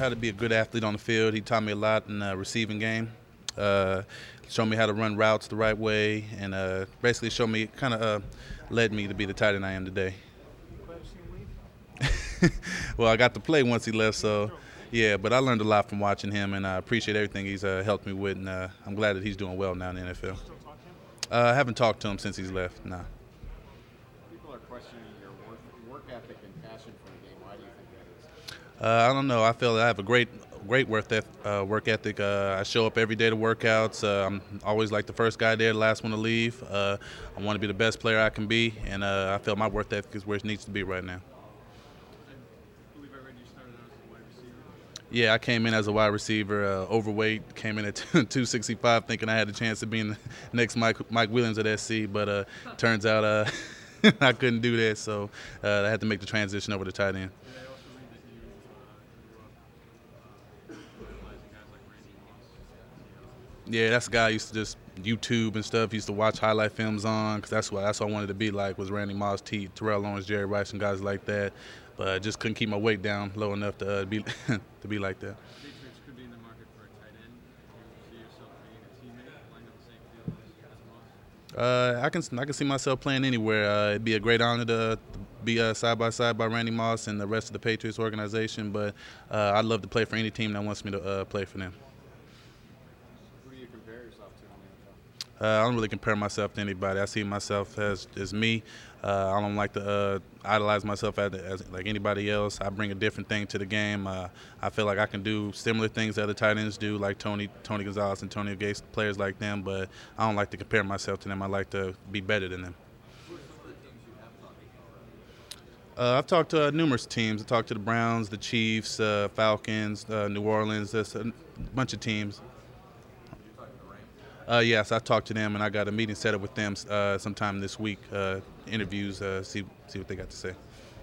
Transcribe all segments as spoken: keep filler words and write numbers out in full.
how to be a good athlete on the field. He taught me a lot in the receiving game. Uh, showed me how to run routes the right way, and uh, basically showed me, kind of uh, led me to be the tight end I am today. Well, I got to play once he left, so yeah. But I learned a lot from watching him, and I appreciate everything he's uh, helped me with, and uh, I'm glad that he's doing well now in the N F L. Uh, I haven't talked to him since he's left. Nah. People are questioning your work, work ethic and passion for the game. Why do you think that is? Uh, I don't know. I feel I have a great, great work ethic. Uh, work ethic. Uh, I show up every day to workouts. Uh, I'm always like the first guy there, the last one to leave. Uh, I want to be the best player I can be, and uh, I feel my work ethic is where it needs to be right now. Yeah, I came in as a wide receiver, uh, overweight. Came in at two sixty-five, thinking I had a chance of being the next Mike Mike Williams at S C, but uh, turns out uh, I couldn't do that, so uh, I had to make the transition over to tight end. Yeah, that's the guy I used to just YouTube and stuff. Used to watch highlight films on, because that's what that's what I wanted to be like, was Randy Moss, T, Terrell Owens, Jerry Rice, and guys like that. But I just couldn't keep my weight down low enough to uh, be to be like that. Patriots could be in the market for a tight end. Do you see yourself being a teammate, playing on the same field as, as Moss? Uh, I can I can see myself playing anywhere. Uh, it'd be a great honor to be uh, side by side by Randy Moss and the rest of the Patriots organization. But uh, I'd love to play for any team that wants me to uh, play for them. Who do you compare yourself to in the N F L? Uh, I don't really compare myself to anybody. I see myself as, as me. Uh, I don't like to uh, idolize myself as, as like anybody else. I bring a different thing to the game. Uh, I feel like I can do similar things that other tight ends do, like Tony Tony Gonzalez and Tony Gates, players like them. But I don't like to compare myself to them. I like to be better than them. Uh, I've talked to uh, numerous teams. I talked to the Browns, the Chiefs, uh, Falcons, uh, New Orleans. There's a bunch of teams. Uh, yes, I talked to them, and I got a meeting set up with them uh, sometime this week. Uh, interviews, uh, see see what they got to say.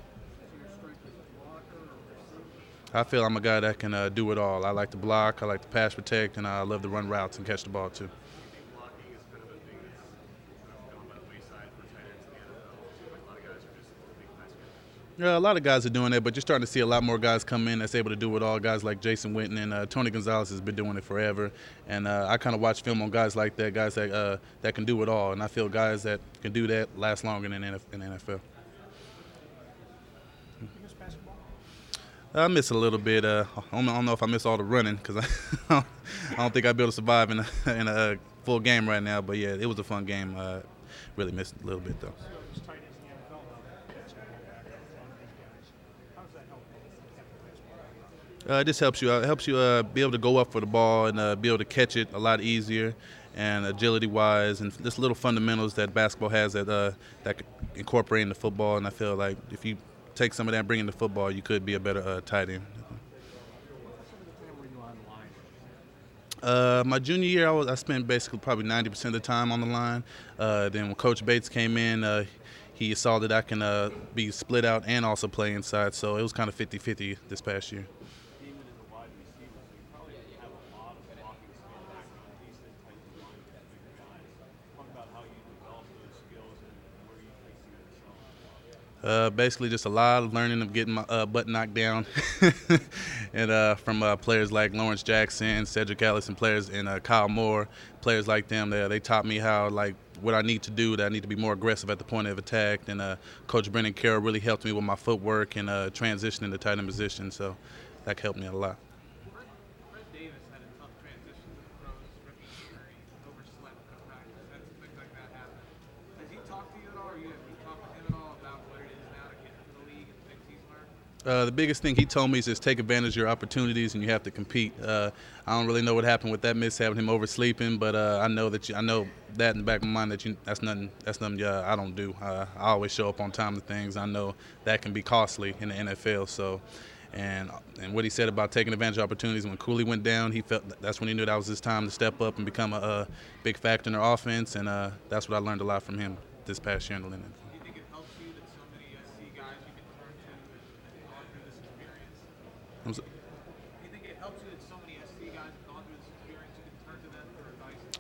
I feel I'm a guy that can uh, do it all. I like to block, I like to pass protect, and I love to run routes and catch the ball too. Yeah, a lot of guys are doing that, but you're starting to see a lot more guys come in that's able to do it all. Guys like Jason Witten and uh, Tony Gonzalez has been doing it forever, and uh, I kind of watch film on guys like that, guys that uh, that can do it all, and I feel guys that can do that last longer than in the N F L. I miss it a little bit. Uh, I don't know, I don't know if I miss all the running, because I, I don't think I'd be able to survive in a, in a full game right now. But yeah, it was a fun game. Uh, really missed it a little bit though. Uh, this helps you. Uh, helps you uh, be able to go up for the ball and uh, be able to catch it a lot easier, and agility-wise, and just little fundamentals that basketball has that uh, that could incorporate into football. And I feel like if you take some of that and bring it into football, you could be a better uh, tight end. Uh, my junior year, I was I spent basically probably ninety percent of the time on the line. Uh, then when Coach Bates came in, uh, he saw that I can uh, be split out and also play inside. So it was kind of fifty-fifty this past year. Uh, basically, just a lot of learning of getting my uh, butt knocked down, and uh, from uh, players like Lawrence Jackson, Cedric Ellis, and players and uh, Kyle Moore, players like them. They, they taught me how, like, what I need to do. That I need to be more aggressive at the point of attack. And uh, Coach Brendan Carroll really helped me with my footwork and uh, transitioning to tight end position. So that helped me a lot. Fred Davis had a tough transition to the pros, rookie injury, overslept in practice, had some things like that happen. Has he talked to you at all, or you have you talked to him at all about what it is now to get into the league and things he's learned? Uh, the biggest thing he told me is just take advantage of your opportunities, and you have to compete. Uh, I don't really know what happened with that mishap, him oversleeping, but uh, I know that you, I know that in the back of my mind that you, that's nothing. That's nothing uh, I don't do. Uh, I always show up on time to things. I know that can be costly in the N F L. So, and and what he said about taking advantage of opportunities when Cooley went down, he felt that's when he knew that was his time to step up and become a, a big factor in their offense, and uh, that's what I learned a lot from him this past year in the N F L. Do you think it helps you that so many S C guys you can turn to have gone through this experience? I'm so, Do you think it helps you that so many S C guys have gone through this experience you can turn to them for advice?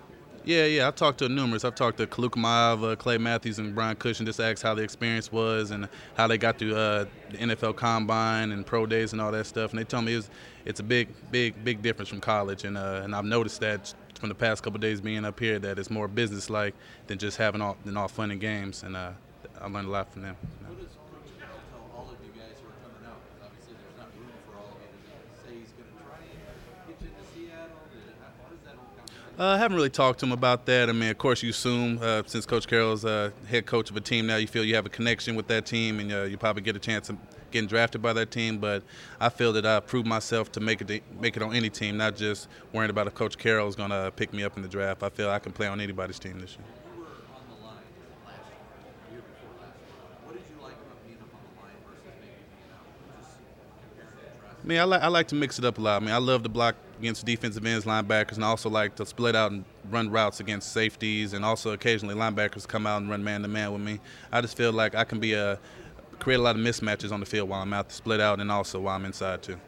Yeah, yeah. I've talked to numerous. I've talked to Kaluka Maava, Clay Matthews, and Brian Cushing. Just asked how the experience was and how they got through uh, the N F L Combine and pro days and all that stuff. And they told me it's it's a big, big, big difference from college. And uh, and I've noticed that from the past couple of days being up here that it's more business-like than just having all than all fun and games. And uh, I learned a lot from them. What does Coach Carroll tell all of you guys who are coming out? Because obviously there's not room for all of you. Does he say he's going to try and get you to Seattle? Did it, how, how does that whole conversation? Uh, I haven't really talked to him about that. I mean, of course, you assume uh, since Coach Carroll's uh, head coach of a team now, you feel you have a connection with that team, and uh, you probably get a chance of getting drafted by that team. But I feel that I proved myself to make it to, make it on any team, not just worrying about if Coach Carroll is going to pick me up in the draft. I feel I can play on anybody's team this year. You were on the line last year, the year before last year. What did you like about being up on the line versus maybe being out? Just comparing and contrasting. I mean, I like I like to mix it up a lot. I mean, I love to block against defensive ends, linebackers, and I also like to split out and run routes against safeties, and also occasionally linebackers come out and run man-to-man with me. I just feel like I can be a create a lot of mismatches on the field while I'm out to split out, and also while I'm inside too.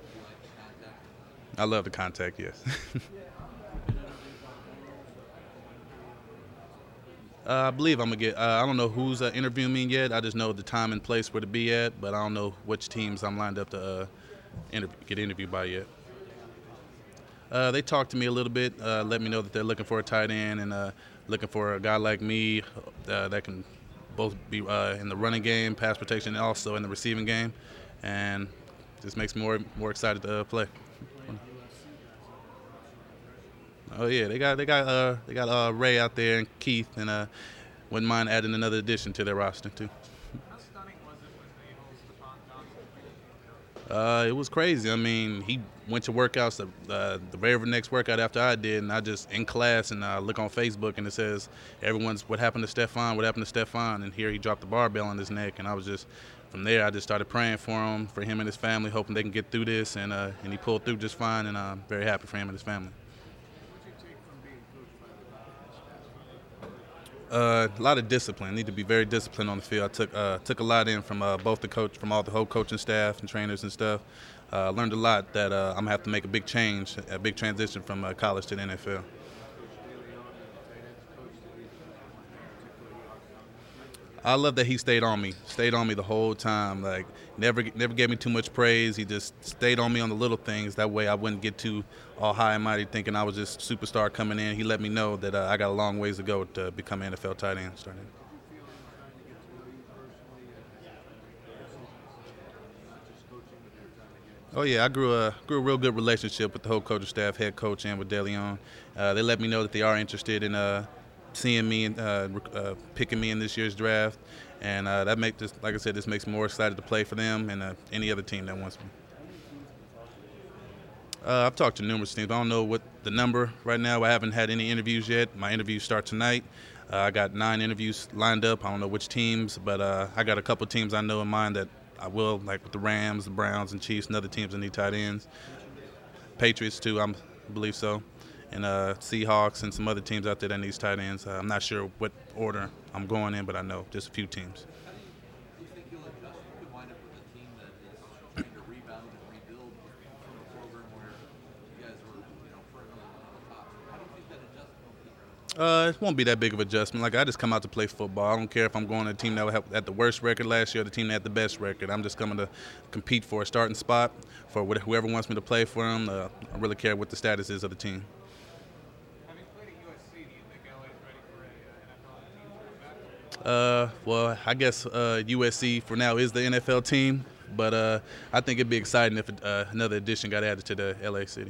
I love the contact, yes. uh, I believe I'm gonna get. Uh, I don't know who's uh, interviewing me yet. I just know the time and place where to be at, but I don't know which teams I'm lined up to uh, interview, get interviewed by yet. Uh, they talked to me a little bit, uh, let me know that they're looking for a tight end and uh, looking for a guy like me uh, that can both be uh, in the running game, pass protection, and also in the receiving game, and just makes me more more excited to uh, play. Oh yeah, they got they got uh, they got uh, Ray out there and Keith, and uh, wouldn't mind adding another addition to their roster too. How stunning was it when they host Stephon Johnson? Uh, it was crazy. I mean, he went to workouts the, uh, the very next workout after I did, and I just in class and I look on Facebook and it says everyone's what happened to Stephon, what happened to Stephon, and here he dropped the barbell on his neck, and I was just from there I just started praying for him, for him and his family, hoping they can get through this, and uh, and he pulled through just fine, and I'm very happy for him and his family. What did you take from being coached by the Dolphins? Uh, a lot of discipline. Need to be very disciplined on the field. I took uh, took a lot in from uh, both the coach, from all the whole coaching staff and trainers and stuff. Uh, learned a lot that uh, I'm gonna have to make a big change, a big transition from uh, college to the N F L. I love that he stayed on me, stayed on me the whole time. Like never, never gave me too much praise. He just stayed on me on the little things. That way, I wouldn't get too all high and mighty, thinking I was just superstar coming in. He let me know that uh, I got a long ways to go to become an N F L tight end. Starting. Oh yeah, I grew a grew a real good relationship with the whole coaching staff, head coach, and with DeLeon. Uh, they let me know that they are interested in uh, seeing me and uh, uh, picking me in this year's draft, and uh, that makes this, like I said, this makes me more excited to play for them and uh, any other team that wants me. Uh, I've talked to numerous teams. I don't know what the number right now. I haven't had any interviews yet. My interviews start tonight. Uh, I got nine interviews lined up. I don't know which teams, but uh, I got a couple teams I know in mind that I will, like with the Rams, the Browns, and Chiefs, and other teams that need tight ends. Patriots too, I'm, I believe so, and uh, Seahawks and some other teams out there that needs tight ends. Uh, I'm not sure what order I'm going in, but I know just a few teams. How do you, do you think you'll adjust? You could wind up with a team that is trying to rebound and rebuild from a program where you guys were, you know, perennially one of the tops. How do you think that adjustment will be? Uh, it won't be that big of an adjustment. Like I just come out to play football. I don't care if I'm going to a team that had the worst record last year or the team that had the best record. I'm just coming to compete for a starting spot for whoever wants me to play for them. Uh, I don't really care what the status is of the team. Having played at U S C, do you think L A is ready for a uh, N F L team to come back? Uh, well, I guess uh, U S C for now is the N F L team, but uh, I think it'd be exciting if uh, another addition got added to the L A city.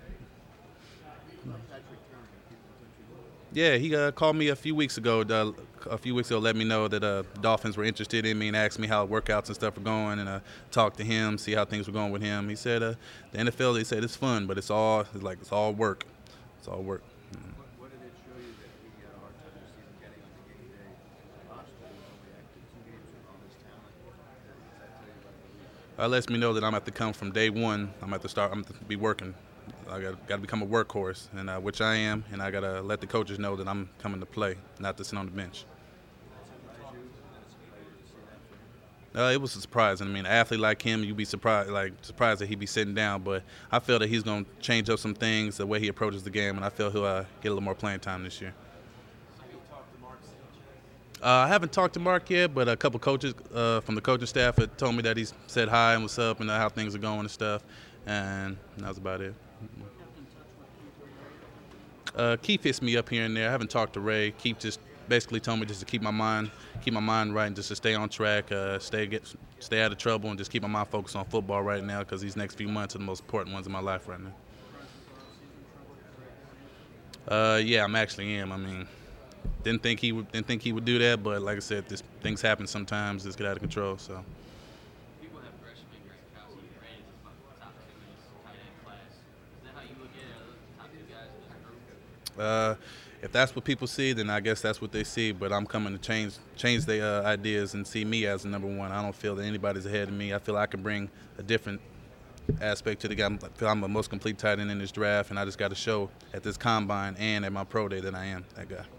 Yeah, he uh, called me a few weeks ago. Uh, a few weeks ago, let me know that uh, Dolphins were interested in me and asked me how workouts and stuff were going, and uh, talked to him, see how things were going with him. He said uh, the N F L, they said it's fun, but it's all it's like it's all work. It's all work. Mm-hmm. What, what did it show you that he had a hard time just even getting on the game day roster? He only acted two games with all this talent. Does that tell you about the league? It lets me know that I'm going to have to come from day one. I'm going to have to start. I'm going to be working. I got got to become a workhorse, and uh, which I am, and I got to let the coaches know that I'm coming to play, not to sit on the bench. Uh, it was surprising. I mean, an athlete like him, you'd be surprised, like surprised that he'd be sitting down. But I feel that he's going to change up some things, the way he approaches the game, and I feel he'll uh, get a little more playing time this year. Uh, I haven't talked to Mark yet, but a couple coaches uh, from the coaching staff had told me that he's said hi and what's up and how things are going and stuff, and that was about it. Uh, Keith hits me up here and there. I haven't talked to Ray. Keith just basically told me just to keep my mind, keep my mind right, and just to stay on track, uh, stay get, stay out of trouble, and just keep my mind focused on football right now because these next few months are the most important ones in my life right now. Uh, yeah, I'm actually am. I mean. Didn't think he would. Didn't think he would do that, but like I said, this things happen sometimes. Just get out of control. So. People have Gresham and Gronkowski rated as about the top two in this tight end class. Is that how you look at it? Are those the top two guys in this group? Uh, if that's what people see, then I guess that's what they see. But I'm coming to change change their uh, ideas and see me as the number one. I don't feel that anybody's ahead of me. I feel I can bring a different aspect to the game. I feel I'm the most complete tight end in this draft, and I just got to show at this combine and at my pro day that I am that guy.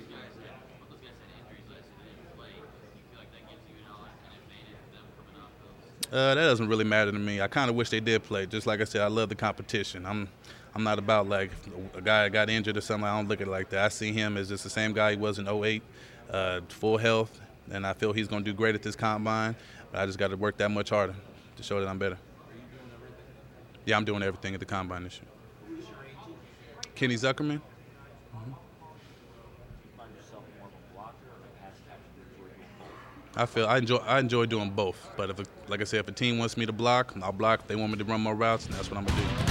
Uh, that doesn't really matter to me. I kind of wish they did play. Just like I said, I love the competition. I'm I'm not about like a guy that got injured or something. I don't look at it like that. I see him as just the same guy he was in oh eight, uh, full health, and I feel he's going to do great at this combine. But I just got to work that much harder to show that I'm better. Are you doing everything? Yeah, I'm doing everything at the combine this year. Who's your agent? Kenny Zuckerman. You find yourself more of a blocker or a pass catcher? Do you enjoy doing both? I feel I enjoy I enjoy doing both. But if a, like I said, if a team wants me to block, I'll block. If they want me to run more routes, and that's what I'm gonna do.